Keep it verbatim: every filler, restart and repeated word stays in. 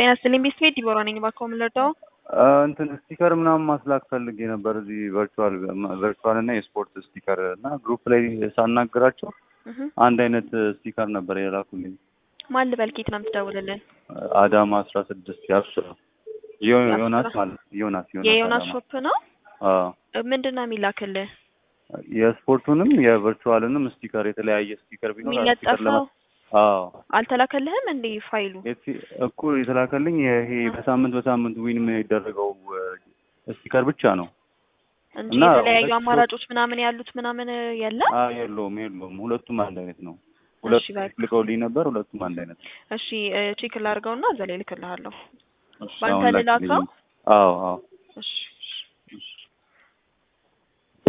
ጤና ይስጥልኝ ቢስቤት ዲቦራ ነኝ ባኮ ምለታው እንትን ስቲከር ምናምን ማስላክ ፈልጌ ነበር እዚህ ቨርቹዋል ቨርቹዋል እና የስፖርት ስቲከር እና ግሩፕ ላይ ሳናግራቸው አንድ አይነት ስቲከር ነበር የላኩልኝ። ማን ልበልኪት ነው የምትደውልልን? አዳማ አስራ ስድስት ያስ ዮናስ ማለት ዮናስ ዮናስ የዮናስ ሾፕ ነው። አዎ ምንድነው የሚላክልህ? የስፖርቱንም የቨርቹዋልንም ስቲከር የተለያየ ስቲከር ቢኖር ስቲከር ለማ አዎ አልተላከልህም እንዴ ፋይሉ? እኮ የተላከልኝ ይሄ በሳምንት በሳምንት ዊን የሚደረገው ስቲከር ብቻ ነው እንጂ የተለያዩ አማራጮች ምናምን ያሉት ምናምን የለም። አዎ የለውም የለውም ሁለቱም አንድ አይነት ነው። ሁለቱም ልከውልኝ ነበር ሁለቱም አንድ አይነት። እሺ ቼክ ላድርገውና እዛ ላይ ልክልሃለሁ። ባንተ ልላከው? አዎ አዎ እሺ